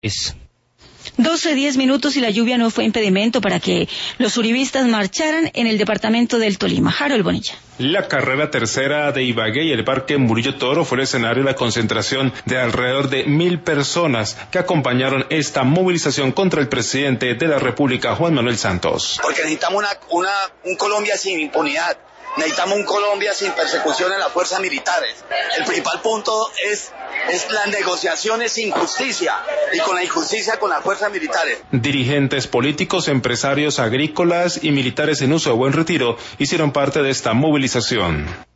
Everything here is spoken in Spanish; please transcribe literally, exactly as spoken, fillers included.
Es. doce, diez minutos y la lluvia no fue impedimento para que los uribistas marcharan en el departamento del Tolima. Harold Bonilla. La carrera tercera de Ibagué y el Parque Murillo Toro fue el escenario de la concentración de alrededor de mil personas que acompañaron esta movilización contra el presidente de la República, Juan Manuel Santos. Porque necesitamos una, una, un Colombia sin impunidad. Necesitamos un Colombia sin persecución en las fuerzas militares. El principal punto es, es las negociaciones sin justicia y con la injusticia con las fuerzas militares. Dirigentes políticos, empresarios agrícolas y militares en uso de buen retiro hicieron parte de esta movilización.